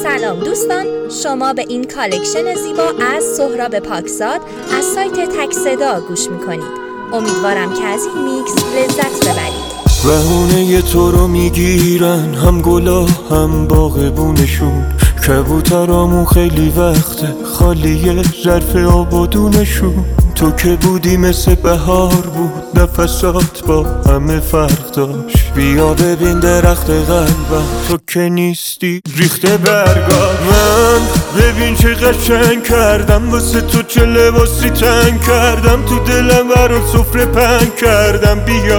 سلام دوستان، شما به این کالکشن زیبا از سهراب پاکزاد از سایت تک صدا گوش میکنید. امیدوارم که از این میکس لذت ببرید. بهونه تو رو میگیرن هم گلا هم باغبونشون، کبوترامون خیلی وقته خالیه ظرف آبادونشون. تو که بودی مثل بهار بود، نفسات با همه فرق داشت. بیا ببین درخت قلبم، تو که نیستی ریخته برگا. من ببین چه قشنگ کردم واسه تو، چه لباسی تنگ کردم تو دلم، برات سفره پنگ کردم. بیا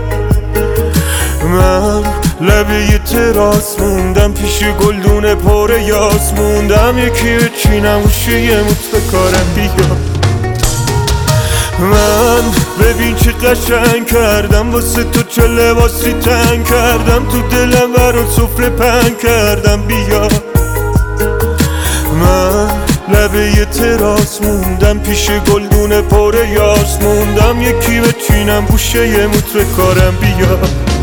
من لبه تراس موندم، پیش گلدون پر یاس موندم. یکی بچینم گوشه یه موت بکارم. بیا من ببین چه قشنگ کردم واسه تو، چه لباسی تنگ کردم تو دلم، برات سفره پنگ کردم. بیا من لبه تراس موندم، پیش گلدون پر یاس موندم. یکی بچینم گوشه یه موت بکارم. بیا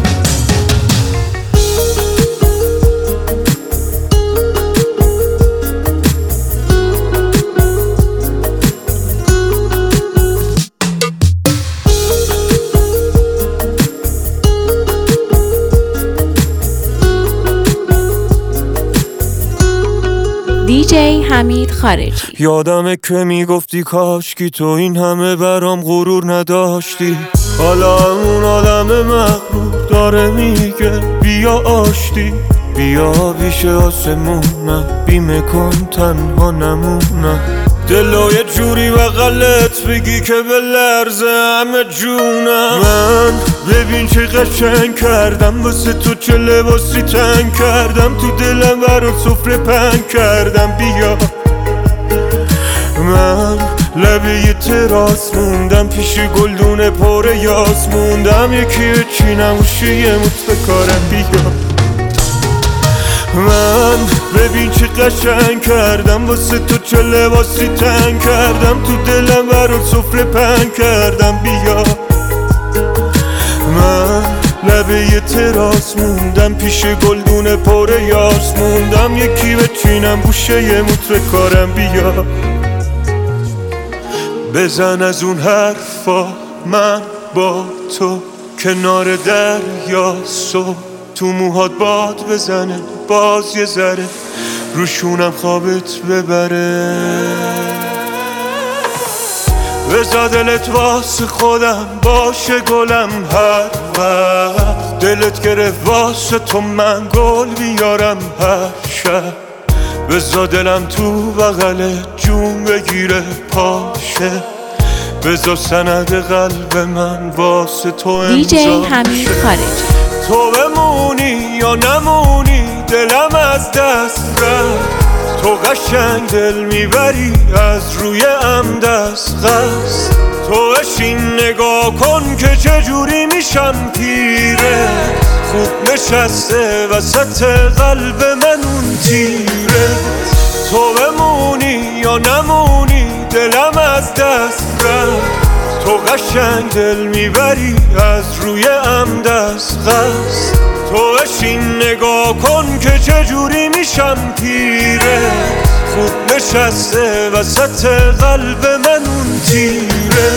دیجی حمید خارجی. یادمه که میگفتی کاشکی تو این همه برام غرور نداشتی. حالا اون آدم مغرور داره میگه بیا آشتی. بیا بیشه آسمونم، بیمه کن تنها نمونم. دلو یه جوری بغلت بگی که به لرزه همه جونم. من ببین چه قشنگ کردم واسه تو، چه لباسی تنگ کردم تو دلم، برات سفره پنگ کردم. بیا من لبه تراس موندم، پیش گلدون پر یاس موندم. یکی بچینم گوشه یه موت بکارم. بیا من ببین چه قشنگ کردم واسه تو، چه لباسی تنگ کردم تو دلم، برات سفره پنگ کردم. بیا من لبه تراس موندم، پیش گلدون پر یاس موندم. یکی بچینم گوشه یه موت بکارم. بیا بزن از اون حرفا، من با تو کنار دریا، صبح تو موهات باد بزنه، باز یه ذره روشونم خوابت ببره. بذار دلت واسه خودم باشه گلم هر وقت. دلت گرفت واسه تو من گل بیارم هر شب. بذار دلم تو بغل جون بگیره پاشه. بذار سند قلب من واسه تو امضا دیجی حمید خارجی. تو بمونی یا نمونی دلم از دست رفت. تو قشنگ دل میبری از روی دست قصد. تو اشین نگاه کن که چجوری میشم پیره. خوب نشسته وسط قلب من اون تیره. تو بمونی یا نمونی دلم از دست رفت. تو قشنگ دل میبری از روی دست قصد. تو اشین نگاه کن که چجوری میشم پیره. خوب نشسته وسط قلب من اون تیره.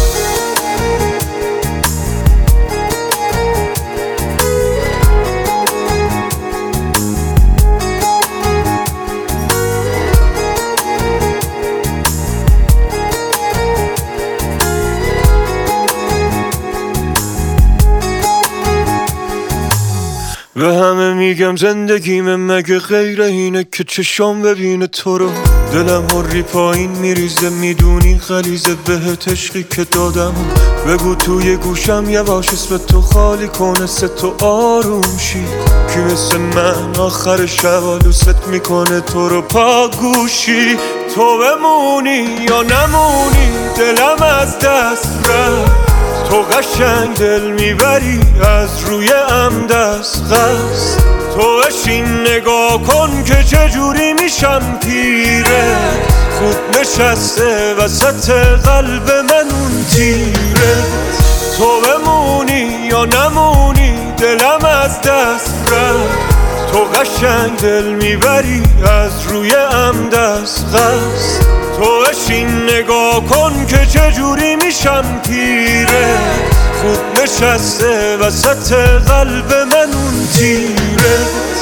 به همه میگم زندگیم مگه غیر اینه که چشام ببینه تو رو. دلم هری پایین میریزه، میدونی غلیظه بهت عشقی که دادم. بگو توی گوشم یواش اسم تو خالی کنه، سه تو آروم شی. کی مثل من آخر شب آلوست میکنه تو رو پاگوشی. تو بمونی یا نمونی دلم از دست رفت. تو قشنگ دل میبری از روی دست قصد. تو اشین نگاه کن که چجوری میشم پیره. خوب نشسته وسط قلب من اون تیره. تو بمونی یا نمونی دلم از دست رفت. تو تو قشنگ دل میبری از روی دست قصد تو اشین نگاه کن که چجوری میشم پیره خوب نشسته وسط قلب من اون تیره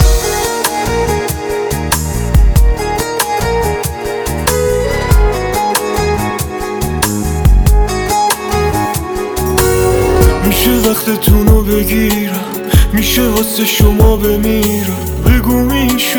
میشه وقتتونو بگیرم میشه واسه شما بمیرم بگو میشه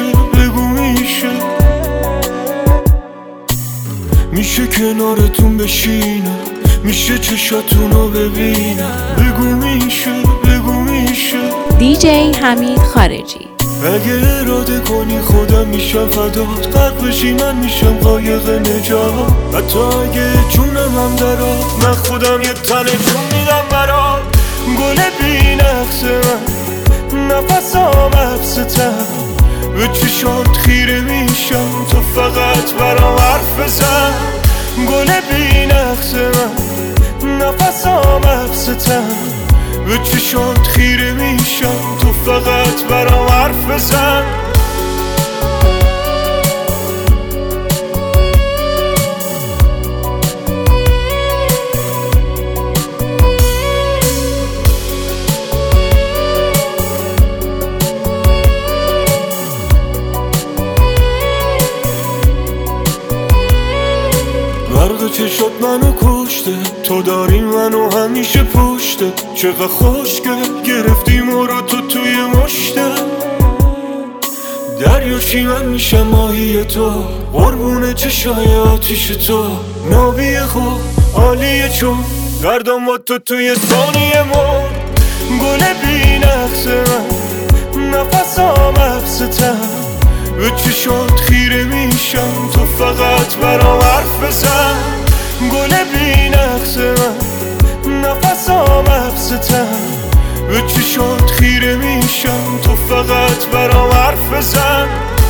میشه کنارتون بشینم میشه چشاتونو ببینم بگو میشه دیجی حمید خارجی. اگه اراده کنی خودم میشم فدات غرق بشی من میشم قایق نجات حتی اگه جونم هم درات من خودم یه تنه جون میدم برات گل بی نقص من نفسام حبستم به چشات خیره میشم تو فقط برام حرف بزن گل بی نقص من نفسام حبستم به چشات خیره میشم تو فقط برام حرف بزن برق چشات منو کشته تو داری منو همیشه پشته چقدر خوشگل گرفتی مرا تو توی مشته دریاشی من میشم ماهی تو قربون چشای آتیش تو نابی خوب عالیه چون گردم با تو توی ثانیه مر گل بی نقص من نفسام حبستم به چشات خیره میشم تو فقط برام حرف بزن گل بی نقص من نفسام حبستم به چشات خیره میشم تو فقط برام حرف بزن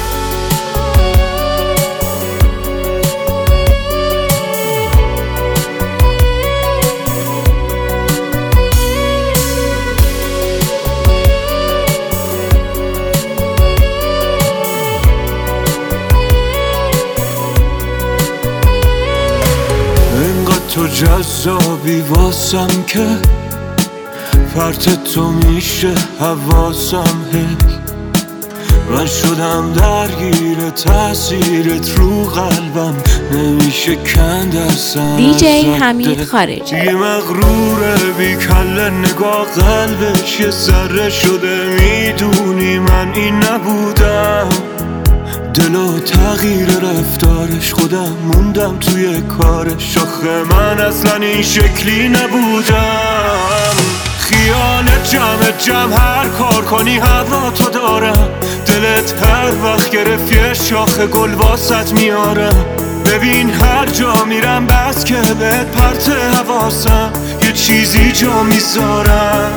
تو جذابی واسم که پرت تو میشه حواسم هی من شدم درگیر تأثیرت رو قلبم نمیشه کند اصلا دیجی حمید خارجی. یه مغروره بی کله نگاه قلبش یه ذره شده میدونی من این نبودم دلو تغییر رفتارش خودم موندم توی کارش آخه من اصلا این شکلی نبودم خیالت جمع هر کار کنی هوا تو دارم دلت هر وقت گرفت یه شاخ گل واسط میارم ببین هر جا میرم بس که بهت پرت حواسم یه چیزی جا میذارم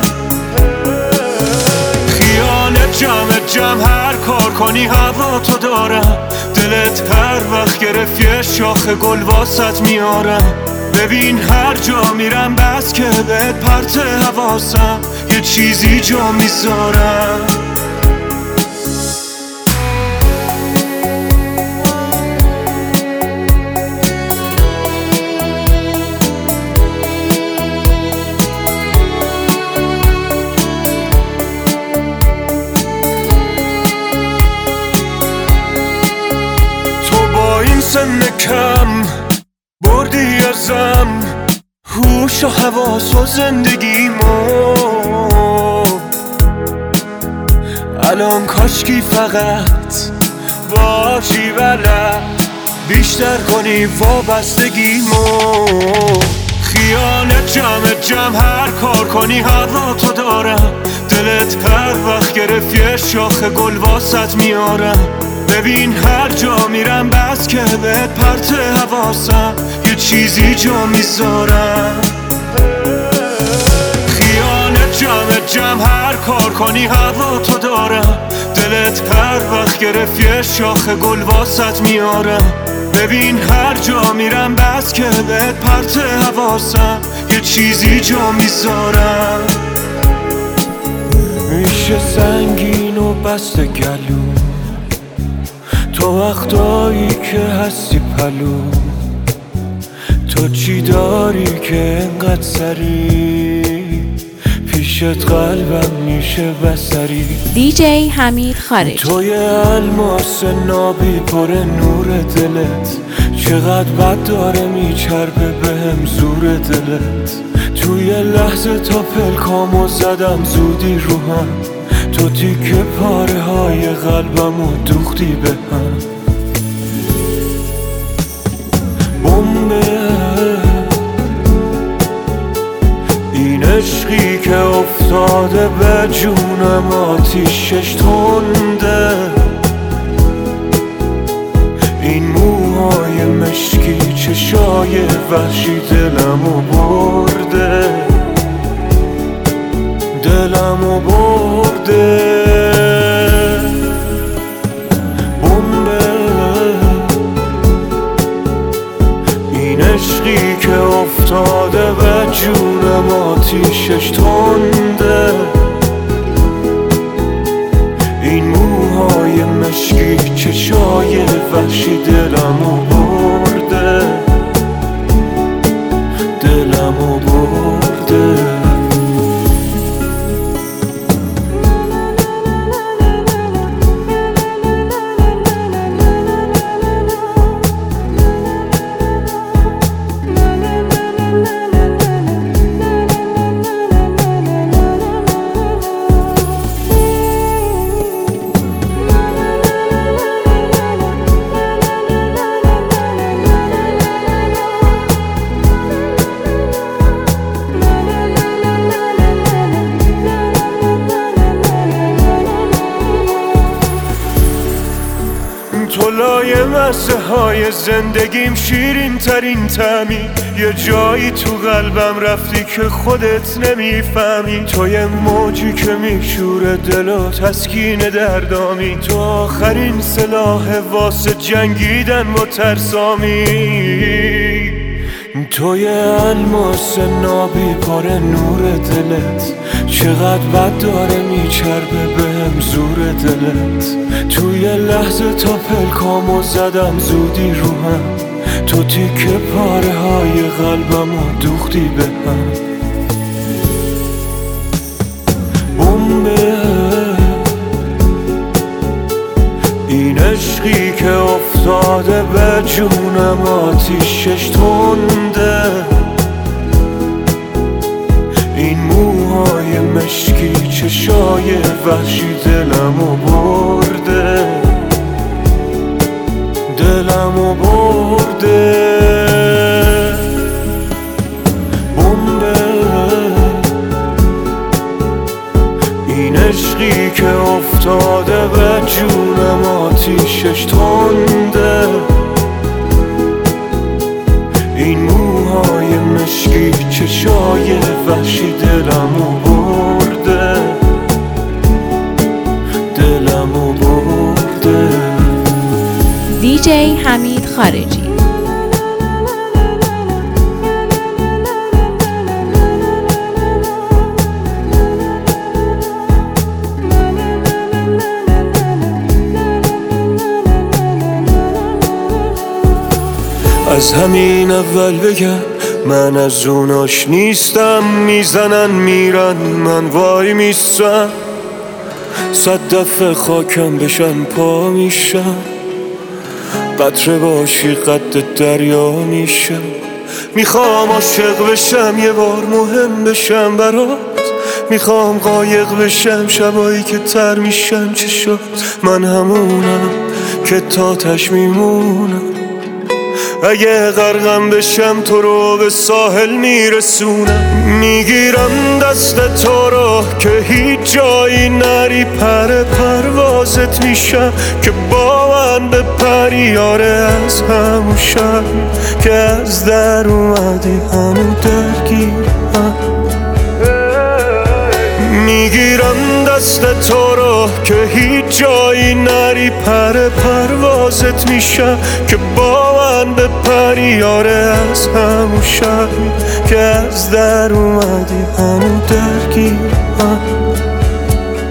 خیالت جمع هر کار کنی هوا تو دارم دلت هر وقت گرفت یه شاخ گل واسط میارم ببین هر جا میرم بس که بهت پرت حواسم یه چیزی جا میذارم سن کم بردی ازم هوش و حواس و زندگیمو الان کاشکی فقط باشی بلد بیشتر کنی وابستگیمو خیالت جمع هر کار کنی هوا تو دارم دلت هر وقت گرفت یه شاخ گل واسط میارم ببین هر جا میرم بس که بهت پرت حواسم یه چیزی جا میذارم خیالت جمع هر کار کنی هوا تو دارم دلت هر وقت گرفت یه شاخ گل واسط میارم ببین هر جا میرم بس که بهت پرت حواسم یه چیزی جا میذارم میشه سنگین و بسته گلو تو وقتایی که هستی پلو تو چی داری که انقدر سری پیشت قلبم میشه بسری دیجی حمید خارجی توی الماس نابی پر نور دلت چقدر بد داره میچربه بهم زور دلت توی لحظه تا پلکامو زدم زودی رو هم تو تیکه پاره های قلبمو دوختی به هم بمبه این عشقی که افتاده به جونم آتیشش تنده این موهای مشکی چشای وحشی دلمو برده دلمو برده بمبه این عشقی که افتاده به جونم آتیشش تنده این موهای مشکی چشای وحشی دلمو برده دلمو برده تو لایه مرسه های زندگیم شیرین ترین طعمی یه جایی تو قلبم رفتی که خودت نمیفهمی تو یه موجی که میشوره دل و تسکین دردامی تو آخرین سلاح واسه جنگیدن با ترسامی توی الماس نابی پر نور دلت چقدر بد داره میچربه بهم زور دلت توی لحظه تا پلکامو زدم زودی رو هم تو تیکه پاره های قلبمو دوختی به هم بمبه این عشقی که افتاده به جونم آتیشش تنده این موهای مشکی چشای وحشی دلمو برده دلمو برده بمبه این عشقی که افتاده به جونم آتیشش تنده این موهای مشکی چشای وحشی دلمو برده دلمو برده دیجی حمید خارجی از همین اول بگم من از اوناش نیستم میزنن میرن من وای میستم 100 دفعه خاکم بشن پا میشم قطره باشی قد دریا میشم میخوام عاشق بشم یه بار مهم بشم برات میخوام قایق بشم شبایی که تر میشم چشات من همونم که تاتش میمونم اگه غرقم بشم تو رو به ساحل میرسونم میگیرم دست تو رو که هیچ جایی نری پر پروازت میشم که با من به پریاره از همون شب که از در اومدی همون درگیرم میگیرم دست تو رو که هیچ جایی نری پر پروازت میشم که با من به پریاره از همون شب که از در اومدی همون درگیرم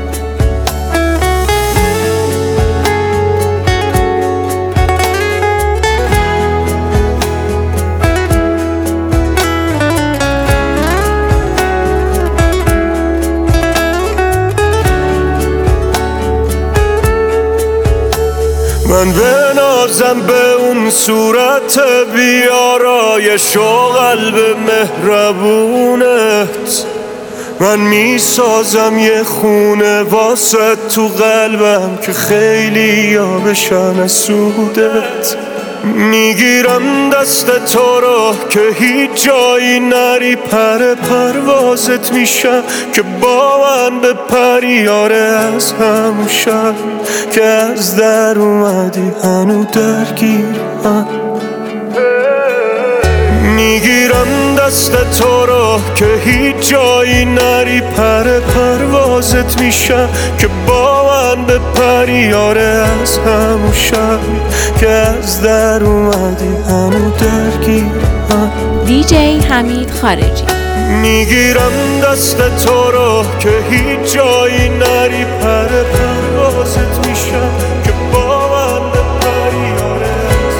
من بنازم به اون صورت بیارایش و قلب مهربونت، من میسازم یه خونه واسه تو قلبم که خیلی بشن از سودت. میگیرم دست تو رو که هیچ جایی نری، پر پروازت میشم که با من به پریاره از همون شب که از در اومدی هنو درگیرم. میگیرم دست تو رو که هیچ جایی نری، پر پروازت میشم که با من به پریاره از همون شب که از در اومدی هنو درگیرم. دیجی حمید خارجی. میگیرم دست تو رو که هیچ جایی نری، پر پروازت میشم که با من به پریاره از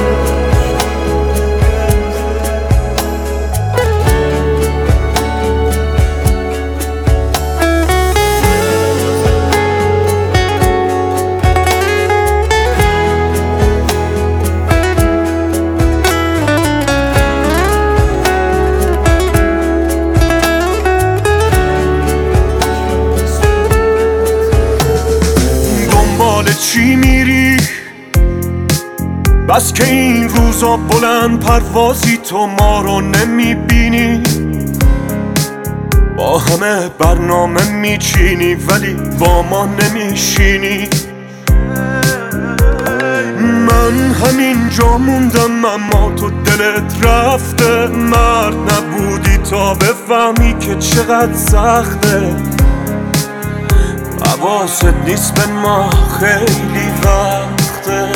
چی میری؟ بس که این روزا بلند پروازی تو ما رو نمیبینی، با همه برنامه میچینی ولی با ما نمیشینی. من همینجا موندم اما تو دلت رفته، مرد نبودی تا بفهمی که چقدر سخته. حواست نیست به ما خیلی وقته،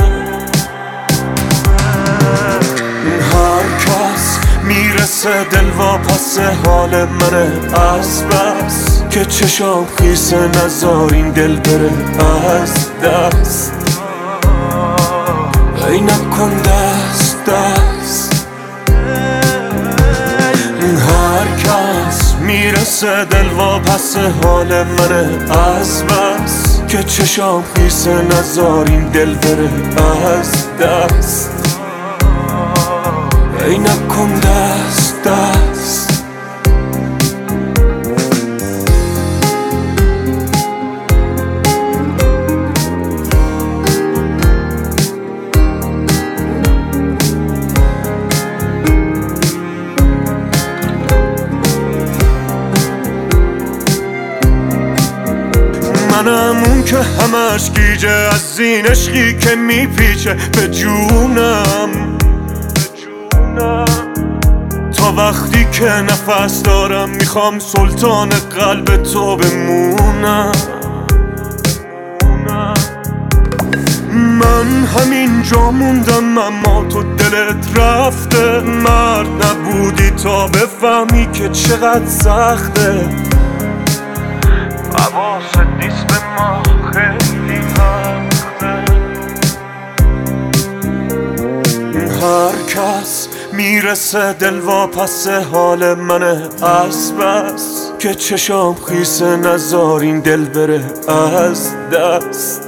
هر کس میرسه دل واپس حال منه از بس که چشام خیسه نذار این دل بره از دست. ای نکن دست دست، هر کس میرسه دل واپس حال منه از بس که چشام خیسه نذار این دل بره از دست. ای نکن دست دست. منم اون که همش گیجه از این عشقی که میپیچه به جونم، تا وقتی که نفس دارم میخوام سلطان قلب تو بمونم. من همینجا موندم اما تو دلت رفته، مرد نبودی تا بفهمی که چقدر سخته. حواست نیست به ما خیلی وقته، هر کس میرسه دل واپس حال منه از بس که چشام خیسه نذار این دل بره از دست.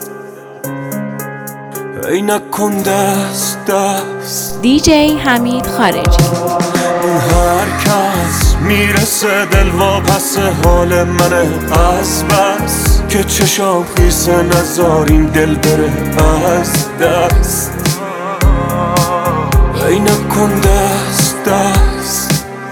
ای نکن دست دست. دیجی حمید خارجی. هر کس میرسه دل واپس حال منه از بس که چشام خیسه نذار این دل بره از دست. ای نکن دست دست.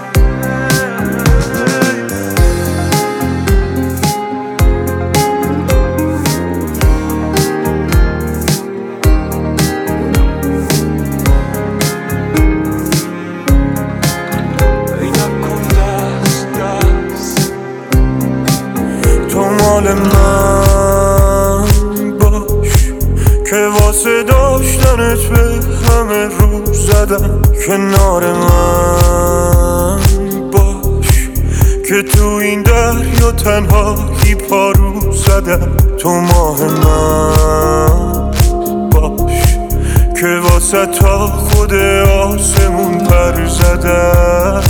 مال من باش که واسه داشتنت به همه رو زدم، کنار من باش که تو این دریا تنهایی پارو زدم. تو ماه من باش که واسه تا خود آسمون پر زدم.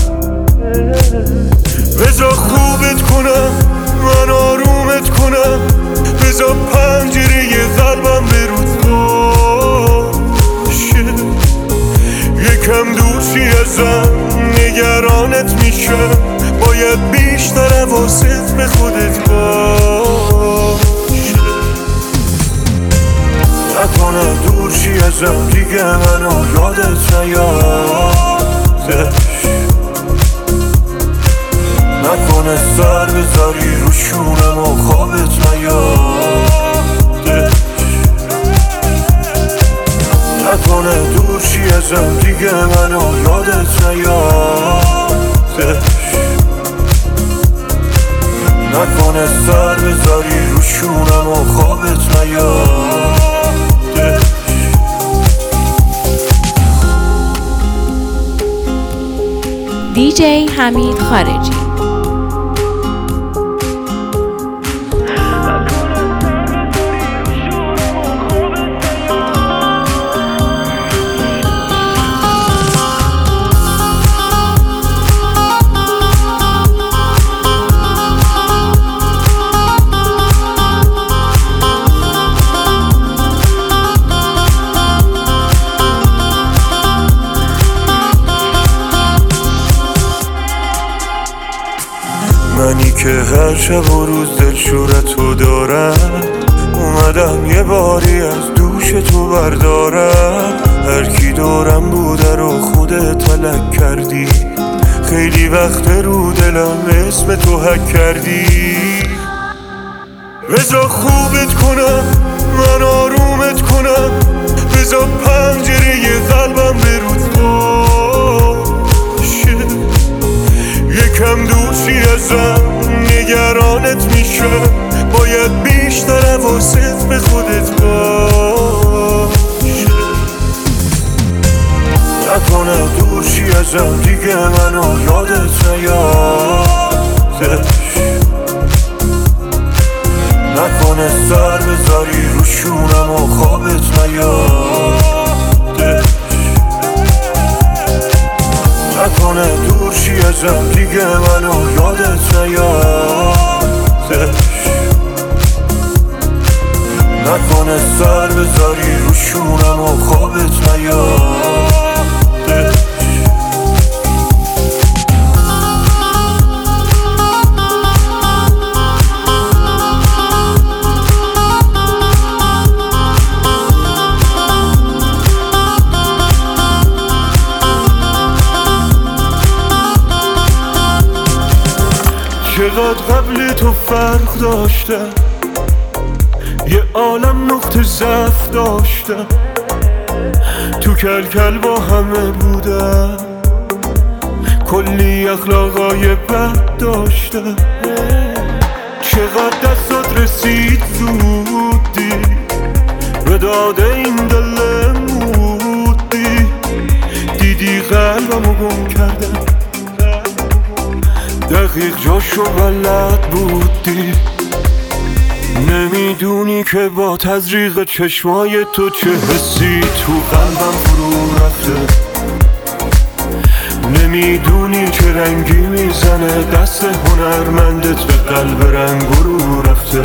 بذار خوبت کنم من آرومت کنم، بذار پنجره قلبم به رود ازم نگرانت میشه، باید بیشتر حواست به خودت باشه. نکنه دور شی ازم دیگه منو یادت نیادش، نکنه سر بذاری رو شونم و خوابت نیادش، نکنه دور شی ازم دیگه منو یادت نیادش، نکنه سر بذاری رو شونم و خوابت نیادش. دیجی حمید خارجی. منی که هر شب و روز دلشورتو دارم، اومدم یه باری از دوش تو بردارم. هر کی دورم بوده رو خودت تلک کردی، خیلی وقت رو دلم اسم تو حک کردی. بذار خوبت کنم من آرومت کنم، بذار پنجره قلبم برود باشه. یکم دوشی ازم نگرانت میشه، باید بیشتر حواست به خودت باشه. نکنه دوشی ازم دیگه منو یادت نیادش، نکنه سر بذاری رو شونم و خوابت نیادش، نکنه دور شی ازم دیگه منو یادت نیادش، نکنه سر بذاری رو شونم و خوابت نیادش. چقدر قبل تو فرق داشتم، یه عالم نقطه ضعف داشتم، تو کل با همه بودم، کلی اخلاقای بد داشتم. چقدر دستات رسید زودی، به داد این دل مودی، دیدی قلبمو گم کردم، دقیق جاشو بلد بودی. نمیدونی که با تزریق چشمای تو چه حسی تو قلبم فرو رفته، نمیدونی چه رنگی میزنه دست هنرمندت به قلب رنگ رو رفته.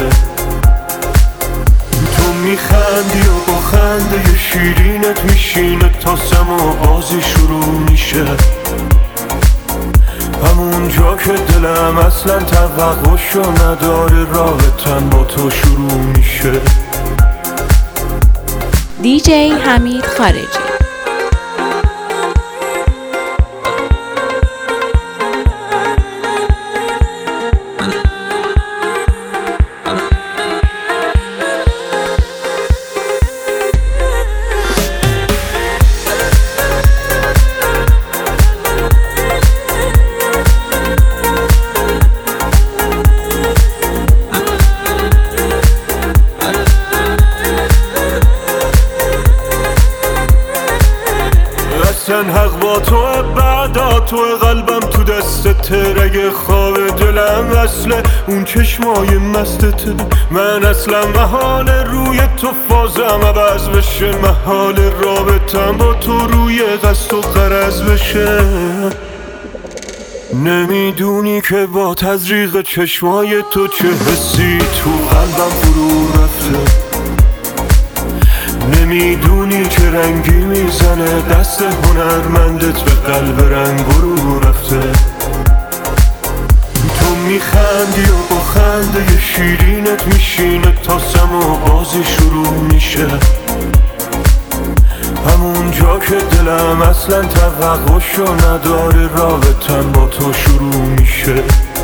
تو میخندی و با خنده شیرینت میشینه تا سما بازی شروع میشه، همون جا که دلم اصلا توقعشو نداره رابطم با تو شروع میشه. دیجی حمید خارجی. حق با تو بعدا تو قلبم تو دستت، رگ خواب دلم اصل اون چشمای مستت. من اصلا محال روی تو فازم عوض بشه، محال رابطم با تو روی قصد و غرض بشه. نمیدونی که با تزریق چشمای تو چه حسی تو قلبم فرو رفته، نمیدونی چه رنگی میزنه دست هنرمندت به قلب رنگ رو رفته. تو میخندی و با خنده شیرینت میشینه تا سما بازی شروع میشه. همون جا که دلم اصلا توقعشو نداره رابطم با تو شروع میشه.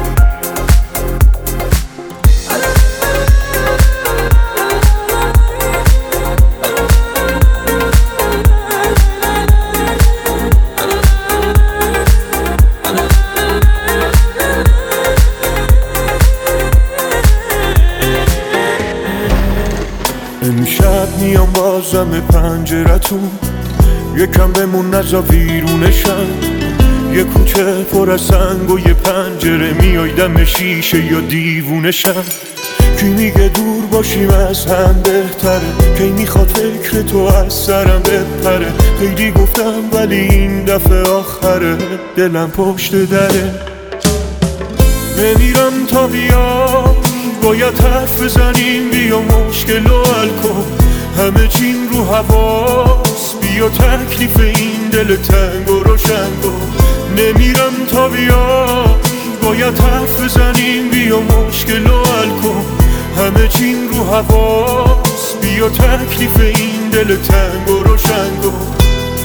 امشب میام بازم پنجرتون، یکم بمون نزا ویرونشم. یه کوچه پر از سنگ و یه پنجره، میای دم شیشه یا دیوونشم. کی میگه دور باشیم از هم بهتره، کی میخواد فکر تو از سرم بپره. خیلی گفتم ولی این دفعه آخره، دلم پشت دره. نمیرم تا بیام، باید حرف بزنیم، بیا مشکل و حل کن. همه چیم رو حواس، بیا تکلیف این دل تنگ و روشن کن. نمیرم تا بیام، باید حرف بزنیم، بیا مشکل و حل کن. همه چیم رو حواس، بیا تکلیف این دل تنگ و روشن کن.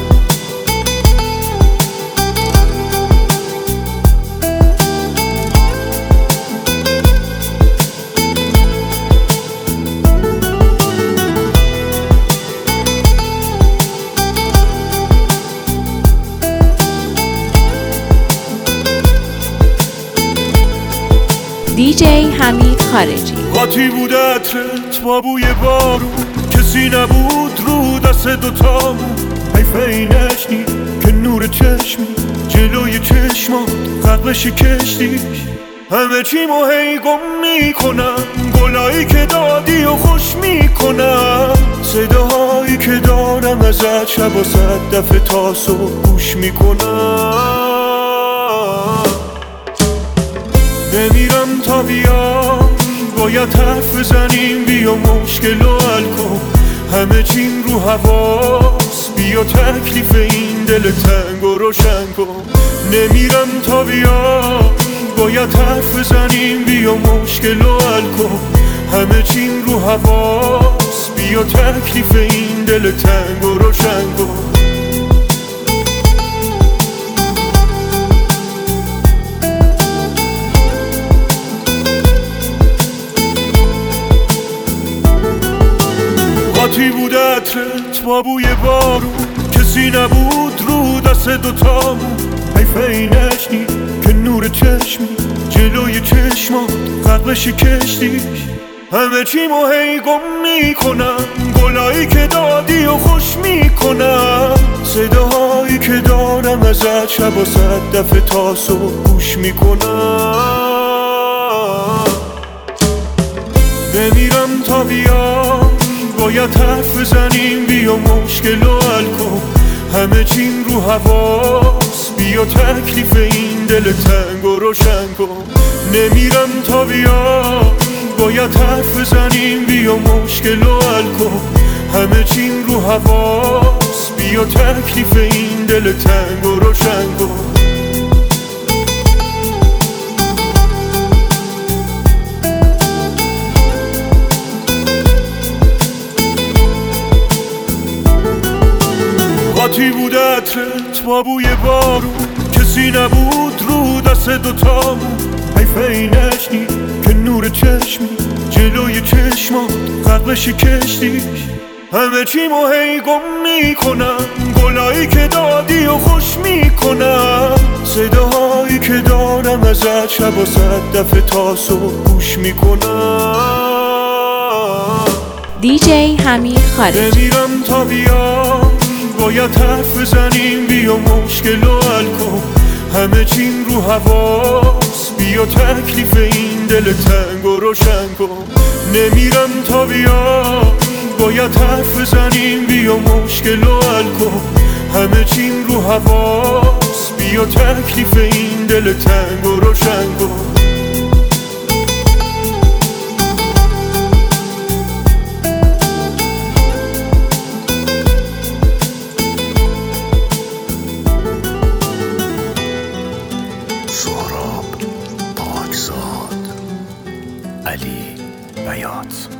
دیجی حمید خارجی. قاطی بود عطرت با بوی بارون، کسی نبود رو دست دوتامون. حیفه این نشنی که نور چشمی جلوی چشمات غرق بشی کشتیش. همه چیمو هی گم میکنم، گلایی که دادی و خوش میکنم. صداهایی که دارم ازت شب و صد دفعه تا صبح گوش میکنم. نمیرم تا بیام، باید حرف بزنیم، بیا مشکل و حل کن. همه چیم رو حواس، بیا تکلیف این دل تنگ و روشن کن. نمیرم تا بیام، باید حرف بزنیم، بیا مشکل و حل کن. همه چیم رو حواس، بیا تکلیف این دل تنگ و روشن کن. قاطی بود عطرت با بوی بارون، کسی نبود رو دست دوتامون. حیفه این نشنی که نور چشمی جلوی چشمات غرق بشی کشتیش. همه چیمو هی گم میکنم، گلایی که دادی و خوش میکنم. صداهایی که دارم ازت شب و صد دفعه تا صبح گوش میکنم. نمیرم تا بیام، باید حرف بزنیم، بیا مشکل و حل کن. همه چیم رو حواس، بیا تکلیف این دل تنگ و روشن کن. نمیرم تا بیام، باید حرف بزنیم، بیا مشکل و حل کن. همه چیم رو حواس، بیا تکلیف این دل تنگ و روشن کن. قاطی بود عطرت با بوی بارون، کسی نبود رو دست دوتامون. حیفه این نشنی که نور چشمی جلوی چشمات غرق بشی کشتیش. همه چیمو هی گم میکنم، گلایی که دادی و خوش میکنم. صداهایی که دارم ازت شب و صد دفعه تا صبح گوش میکنم. دیجی حمید خارجی. نمیرم تا بیام، باید حرف بزنیم، بیا مشکل و حل کن. همه چیم رو حواس، بیا تکلیف این دل تنگ و روشن کن. نمیرم تا بیام، باید حرف بزنیم، بیا مشکل و حل کن. همه چیم رو حواس، بیا تکلیف این دل تنگ و روشن کن. علی بیات.